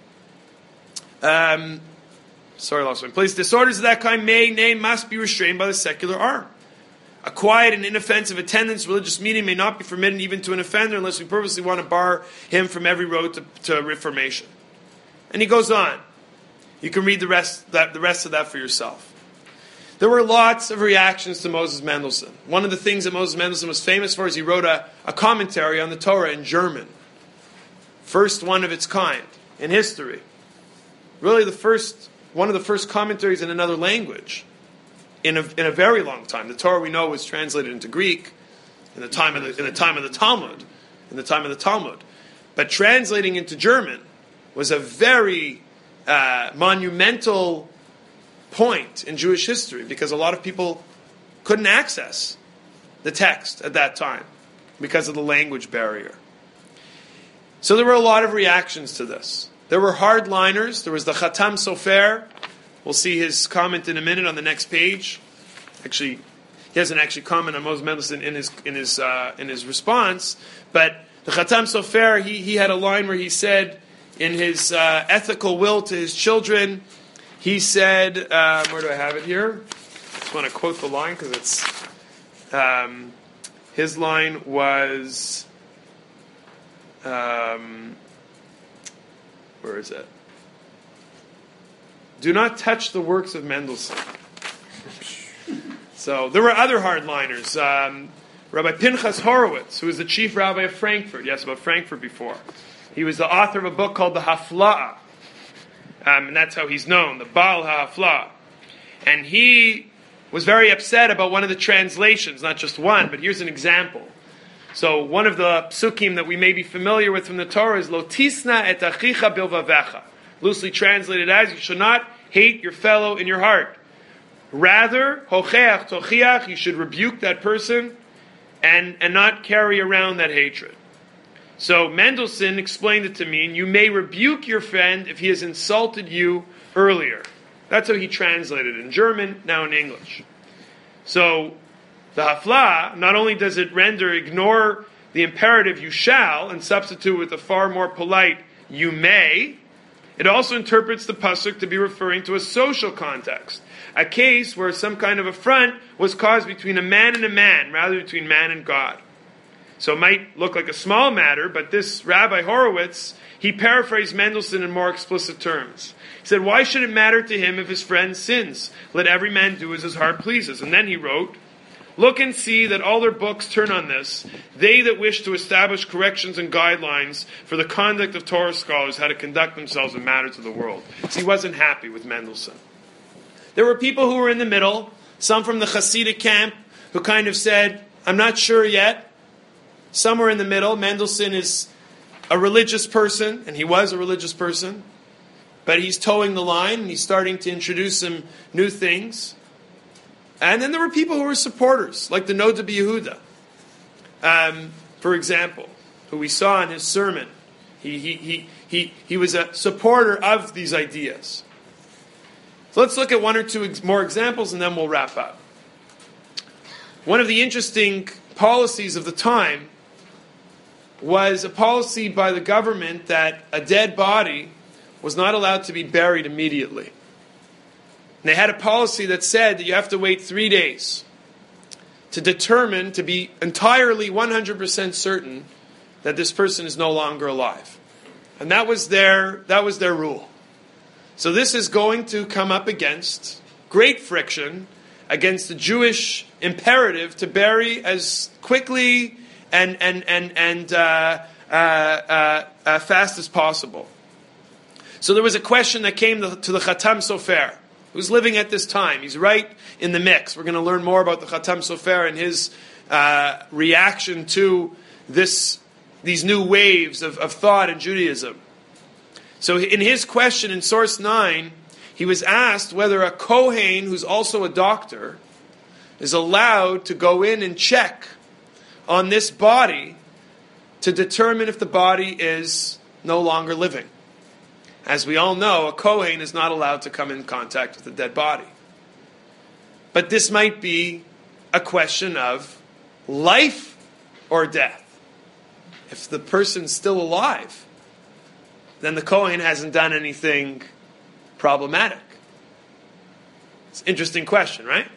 um, sorry, I lost my place. Disorders of that kind may, nay, must be restrained by the secular arm. A quiet and inoffensive attendance, religious meeting may not be forbidden even to an offender unless we purposely want to bar him from every road to, to reformation. And he goes on. You can read the rest, that, the rest of that for yourself. There were lots of reactions to Moses Mendelssohn. One of the things that Moses Mendelssohn was famous for is he wrote a, a commentary on the Torah in German. First one of its kind in history. Really the first, one of the first commentaries in another language in a, in a very long time. The Torah we know was translated into Greek in the time of the, in the time of the Talmud, in the time of the Talmud. But translating into German was a very uh, monumental point in Jewish history because a lot of people couldn't access the text at that time because of the language barrier. So there were a lot of reactions to this. There were hardliners. There was the Khatam Sofer. We'll see his comment in a minute on the next page. Actually, he doesn't actually comment on Moses Mendelssohn in his in his uh, in his response. But the Khatam Sofer, he he had a line where he said, in his uh, ethical will to his children, he said, um, where do I have it here? I just want to quote the line because it's um, his line was. Um, where is it? Do not touch the works of Mendelssohn. So there were other hardliners. Um, Rabbi Pinchas Horowitz, who was the chief rabbi of Frankfurt. Yes, about Frankfurt before. He was the author of a book called the Hafla'ah. Um, and that's how he's known, the Baal HaHafla'ah. And he was very upset about one of the translations, not just one, but here's an example. So one of the psukim that we may be familiar with from the Torah is Lo tisna et achicha bilvavecha. Loosely translated as, you should not hate your fellow in your heart. Rather, hocheach tochiach, you should rebuke that person and, and not carry around that hatred. So Mendelssohn explained it to mean you may rebuke your friend if he has insulted you earlier. That's how he translated it in German, now in English. So the Hafla, not only does it render, ignore the imperative you shall, and substitute with a far more polite you may, it also interprets the pasuk to be referring to a social context. A case where some kind of affront was caused between a man and a man, rather between man and God. So it might look like a small matter, but this Rabbi Horowitz, he paraphrased Mendelssohn in more explicit terms. He said, why should it matter to him if his friend sins? Let every man do as his heart pleases. And then he wrote, look and see that all their books turn on this. They that wish to establish corrections and guidelines for the conduct of Torah scholars, how to conduct themselves in matters of the world. So he wasn't happy with Mendelssohn. There were people who were in the middle, some from the Hasidic camp, who kind of said, I'm not sure yet. Some were in the middle. Mendelssohn is a religious person, and he was a religious person, but he's towing the line, and he's starting to introduce some new things. And then there were people who were supporters, like the Noda B'Yehuda, um, for example, who we saw in his sermon. He, he, he, he, he was a supporter of these ideas. So let's look at one or two ex- more examples, and then we'll wrap up. One of the interesting policies of the time was a policy by the government that a dead body was not allowed to be buried immediately. And they had a policy that said that you have to wait three days to determine, to be entirely one hundred percent certain that this person is no longer alive. And that was their, that was their rule. So this is going to come up against great friction against the Jewish imperative to bury as quickly and and and and uh, uh, uh, uh, fast as possible. So there was a question that came to, to the Khatam Sofer, who's living at this time. He's right in the mix. We're going to learn more about the Khatam Sofer and his uh, reaction to this, these new waves of, of thought in Judaism. So in his question in source nine, he was asked whether a Kohen, who's also a doctor, is allowed to go in and check on this body to determine if the body is no longer living. As we all know, a Kohen is not allowed to come in contact with a dead body. But this might be a question of life or death. If the person's still alive, then the Kohen hasn't done anything problematic. It's an interesting question, right?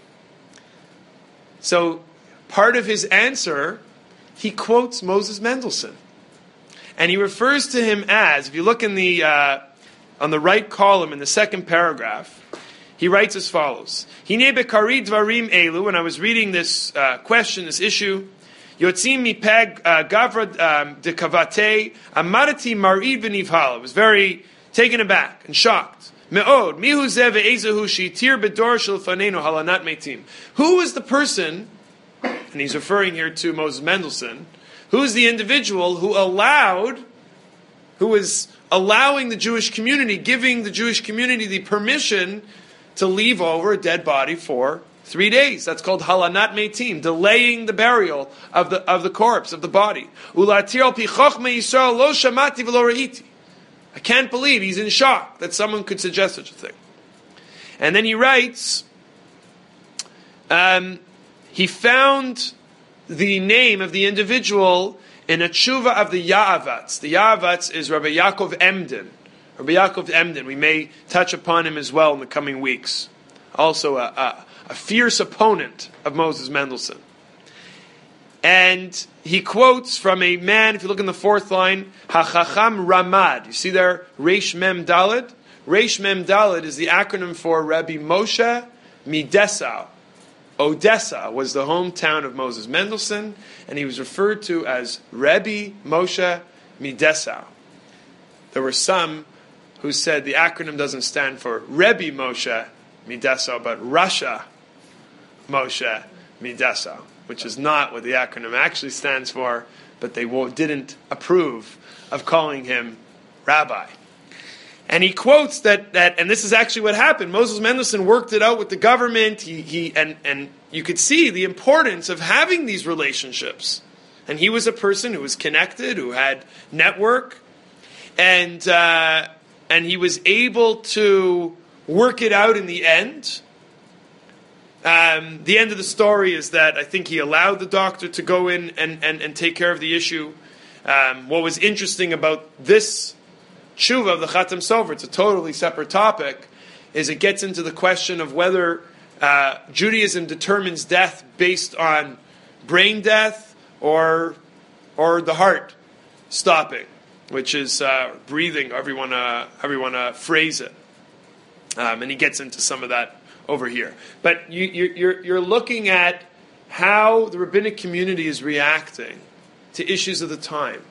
So, part of his answer, he quotes Moses Mendelssohn. And he refers to him as, if you look in the uh, on the right column in the second paragraph, he writes as follows. Hine bekari dvarim elu, when I was reading this uh, question, this issue, yotzim mipeg gavra de kavate amarati marid v'nivhal. I was very taken aback and shocked. Me'od, mihu zeh ve'ezahu shitir bedor shel fanenu halanat metim. Who is the person, and he's referring here to Moses Mendelssohn, who is the individual who allowed, who is allowing the Jewish community, giving the Jewish community the permission to leave over a dead body for three days. That's called halanat metim, delaying the burial of the of the corpse, of the body. Ulatir al pi chochmei Yisrael lo shamati v'lo ra'iti. I can't believe, he's in shock that someone could suggest such a thing. And then he writes, um, he found the name of the individual in a tshuva of the Ya'avatz. The Ya'avatz is Rabbi Yaakov Emden. Rabbi Yaakov Emden. We may touch upon him as well in the coming weeks. Also a, a, a fierce opponent of Moses Mendelssohn. And he quotes from a man, if you look in the fourth line, HaChacham Ramad. You see there, Reish Mem Daled? Reish Mem Daled is the acronym for Rabbi Moshe Midesau. Odessa was the hometown of Moses Mendelssohn, and he was referred to as Rebbe Moshe Midesau. There were some who said the acronym doesn't stand for Rebbe Moshe Midesau, but Rasha Moshe Midesau, which is not what the acronym actually stands for, but they didn't approve of calling him rabbi. And he quotes that, that, and this is actually what happened. Moses Mendelssohn worked it out with the government. He, he, and, and you could see the importance of having these relationships. And he was a person who was connected, who had network, and uh, and he was able to work it out in the end. Um, the end of the story is that I think he allowed the doctor to go in and, and, and take care of the issue. Um, what was interesting about this tshuva of the Chatam Sofer, it's a totally separate topic, is it gets into the question of whether uh, Judaism determines death based on brain death or or the heart stopping, which is uh, breathing, however you want to however you want to phrase it. Um, and he gets into some of that over here. But you, you, you're, you're looking at how the rabbinic community is reacting to issues of the time.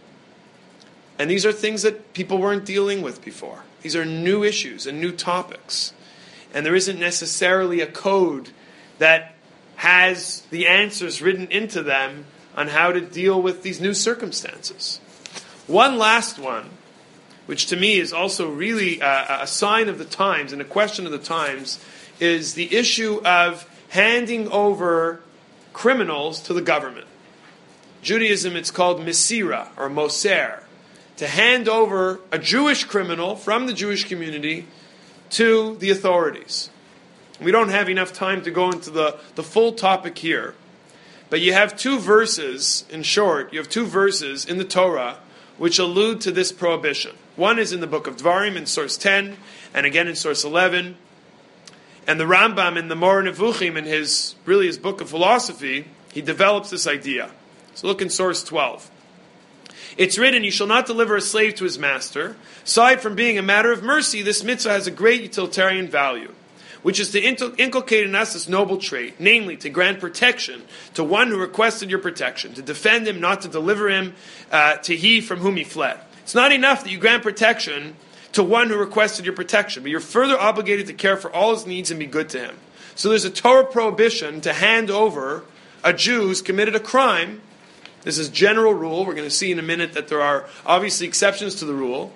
And these are things that people weren't dealing with before. These are new issues and new topics. And there isn't necessarily a code that has the answers written into them on how to deal with these new circumstances. One last one, which to me is also really a, a sign of the times and a question of the times, is the issue of handing over criminals to the government. Judaism, it's called Mesira or Moser. To hand over a Jewish criminal from the Jewish community to the authorities. We don't have enough time to go into the, the full topic here. But you have two verses, in short, you have two verses in the Torah which allude to this prohibition. One is in the book of Dvarim in source ten, and again in source eleven. And the Rambam in the Moreh Nevuchim, in his, really his book of philosophy, he develops this idea. So look in source twelve. It's written, you shall not deliver a slave to his master. Aside from being a matter of mercy, this mitzvah has a great utilitarian value, which is to inculcate in us this noble trait, namely to grant protection to one who requested your protection, to defend him, not to deliver him uh, to he from whom he fled. It's not enough that you grant protection to one who requested your protection, but you're further obligated to care for all his needs and be good to him. So there's a Torah prohibition to hand over a Jew who's committed a crime. This is general rule. We're going to see in a minute that there are obviously exceptions to the rule.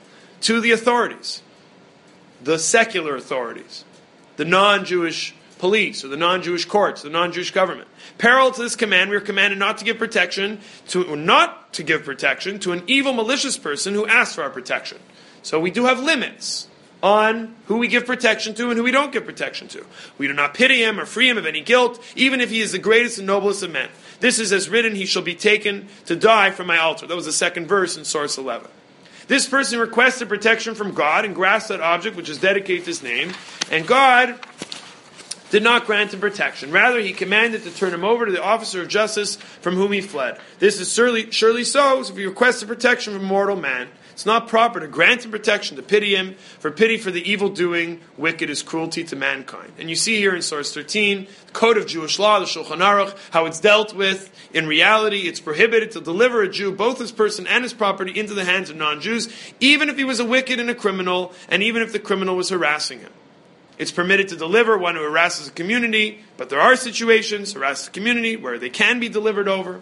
to the authorities, the secular authorities, the non-Jewish police or the non-Jewish courts, the non-Jewish government. Parallel to this command, we are commanded not to give protection to not to give protection to an evil, malicious person who asks for our protection. So we do have limits on who we give protection to and who we don't give protection to. We do not pity him or free him of any guilt, even if he is the greatest and noblest of men. This is as written, he shall be taken to die from my altar. That was the second verse in source eleven. This person requested protection from God and grasped that object which is dedicated to his name, and God did not grant him protection. Rather, he commanded to turn him over to the officer of justice from whom he fled. This is surely, surely so, so if he requested protection from mortal man, it's not proper to grant him protection, to pity him, for pity for the evil-doing, wicked is cruelty to mankind. And you see here in source thirteen, the code of Jewish law, the Shulchan Aruch, how it's dealt with. In reality, it's prohibited to deliver a Jew, both his person and his property, into the hands of non-Jews, even if he was a wicked and a criminal, and even if the criminal was harassing him. It's permitted to deliver one who harasses a community, but there are situations, harasses a community, where they can be delivered over.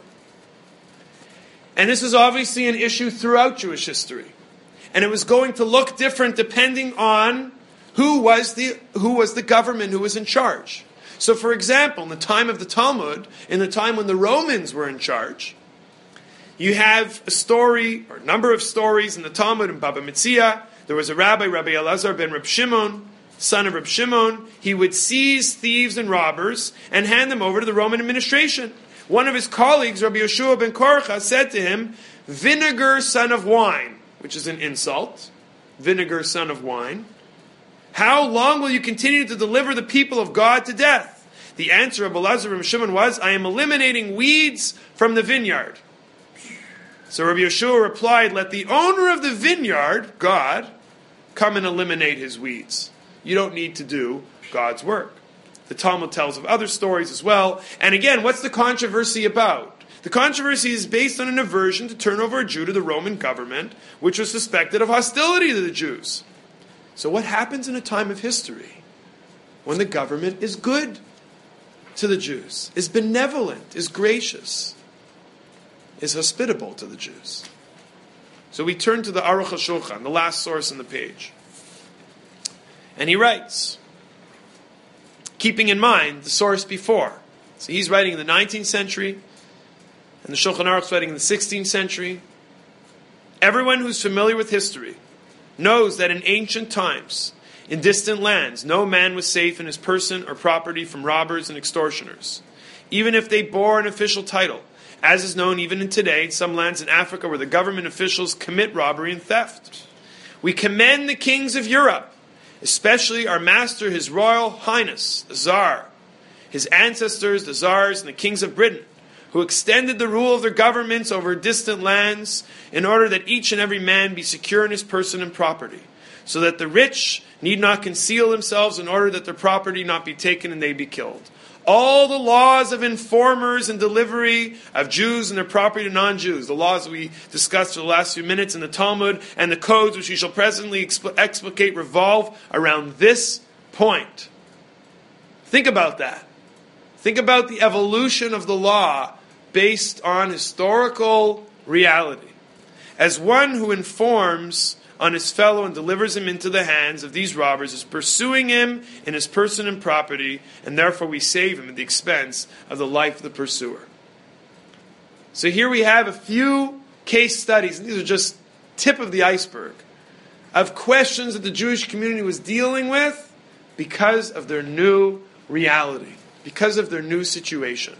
And this is obviously an issue throughout Jewish history. And it was going to look different depending on who was the who was the government who was in charge. So for example, in the time of the Talmud, in the time when the Romans were in charge, you have a story, or a number of stories in the Talmud in Baba Metzia. There was a rabbi, Rabbi Elazar ben Reb Shimon, son of Reb Shimon. He would seize thieves and robbers and hand them over to the Roman administration. One of his colleagues, Rabbi Yeshua ben Korcha, said to him, "Vinegar, son of wine," which is an insult. Vinegar, son of wine. "How long will you continue to deliver the people of God to death?" The answer of Elazar ben Shimon was, "I am eliminating weeds from the vineyard." So Rabbi Yeshua replied, "Let the owner of the vineyard, God, come and eliminate his weeds. You don't need to do God's work." The Talmud tells of other stories as well. And again, what's the controversy about? The controversy is based on an aversion to turn over a Jew to the Roman government, which was suspected of hostility to the Jews. So what happens in a time of history when the government is good to the Jews, is benevolent, is gracious, is hospitable to the Jews? So we turn to the Aruch HaShulchan, the last source on the page. And he writes, keeping in mind the source before. So he's writing in the nineteenth century, and the Shulchan Aruch is writing in the sixteenth century. Everyone who's familiar with history knows that in ancient times, in distant lands, no man was safe in his person or property from robbers and extortioners, even if they bore an official title, as is known even in today in some lands in Africa where the government officials commit robbery and theft. We commend the kings of Europe, especially our master, His Royal Highness, the Tsar, his ancestors, the Tsars, and the kings of Britain, who extended the rule of their governments over distant lands in order that each and every man be secure in his person and property, so that the rich need not conceal themselves in order that their property not be taken and they be killed. All the laws of informers and delivery of Jews and their property to non-Jews, the laws we discussed for the last few minutes in the Talmud, and the codes which we shall presently expl- explicate revolve around this point. Think about that. Think about the evolution of the law based on historical reality. As one who informs on his fellow and delivers him into the hands of these robbers is pursuing him in his person and property, and therefore we save him at the expense of the life of the pursuer. So here we have a few case studies, and these are just tip of the iceberg, of questions that the Jewish community was dealing with because of their new reality, because of their new situation.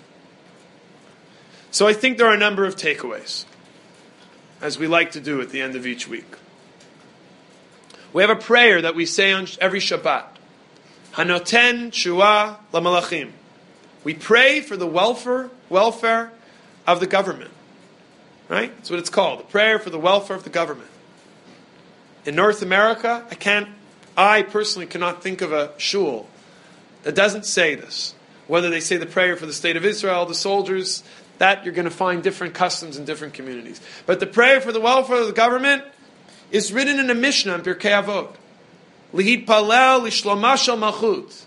So I think there are a number of takeaways, as we like to do at the end of each week. We have a prayer that we say on every Shabbat. Hanoten Shua LaMalachim. We pray for the welfare, welfare of the government. Right? That's what it's called. The prayer for the welfare of the government. In North America, I can't, I personally cannot think of a shul that doesn't say this. Whether they say the prayer for the state of Israel, the soldiers, that you're going to find different customs in different communities. But the prayer for the welfare of the government is written in a Mishnah in Pirkei Avot. Lihit palel lishloma shel malchut.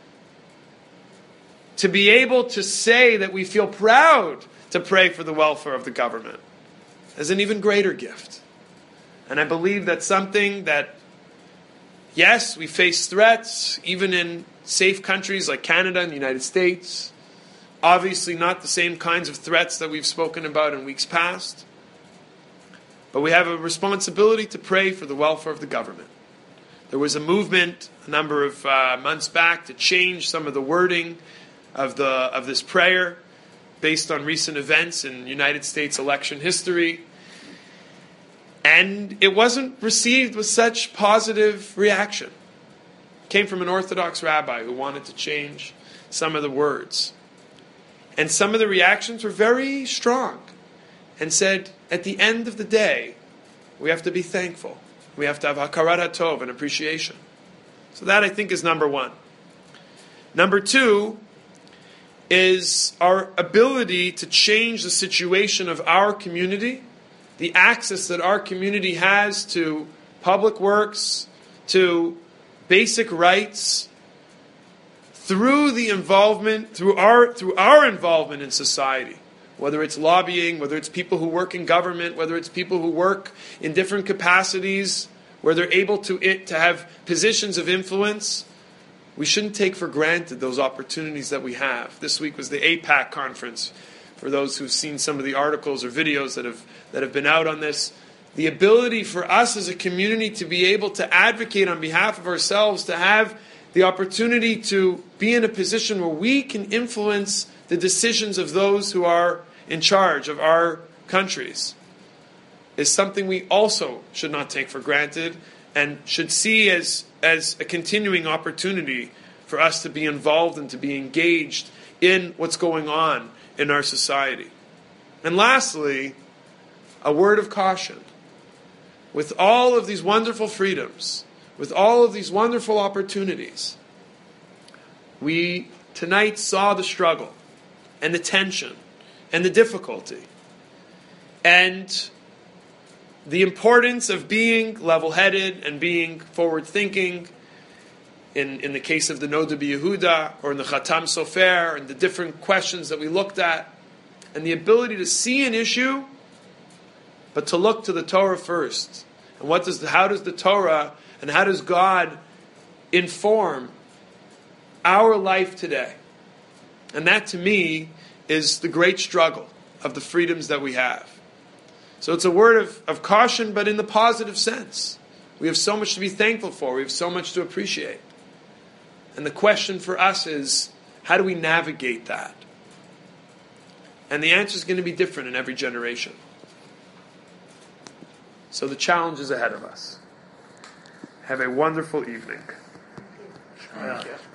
To be able to say that we feel proud to pray for the welfare of the government is an even greater gift. And I believe that's something that, yes, we face threats, even in safe countries like Canada and the United States. Obviously not the same kinds of threats that we've spoken about in weeks past. But we have a responsibility to pray for the welfare of the government. There was a movement a number of uh, months back to change some of the wording of the of this prayer based on recent events in United States election history. And it wasn't received with such positive reaction. It came from an Orthodox rabbi who wanted to change some of the words. And some of the reactions were very strong and said, at the end of the day, we have to be thankful. We have to have hakarat hatov, an appreciation. So that, I think, is number one. Number two is our ability to change the situation of our community, the access that our community has to public works, to basic rights, through the involvement, through our through our involvement in society, whether it's lobbying, whether it's people who work in government, whether it's people who work in different capacities, where they're able to it, to have positions of influence. We shouldn't take for granted those opportunities that we have. This week was the AIPAC conference. For those who've seen some of the articles or videos that have that have been out on this, the ability for us as a community to be able to advocate on behalf of ourselves, to have the opportunity to be in a position where we can influence the decisions of those who are in charge of our countries, is something we also should not take for granted and should see as, as a continuing opportunity for us to be involved and to be engaged in what's going on in our society. And lastly, a word of caution. With all of these wonderful freedoms, with all of these wonderful opportunities, we tonight saw the struggle and the tension and the difficulty and the importance of being level-headed and being forward-thinking in, in the case of the Noda B'Yehuda or in the Khatam Sofer and the different questions that we looked at, and the ability to see an issue but to look to the Torah first. And what does the, how does the Torah and how does God inform our life today? And that, to me, is the great struggle of the freedoms that we have. So it's a word of, of caution, but in the positive sense. We have so much to be thankful for. We have so much to appreciate. And the question for us is, how do we navigate that? And the answer is going to be different in every generation. So the challenge is ahead of us. Have a wonderful evening. Yeah.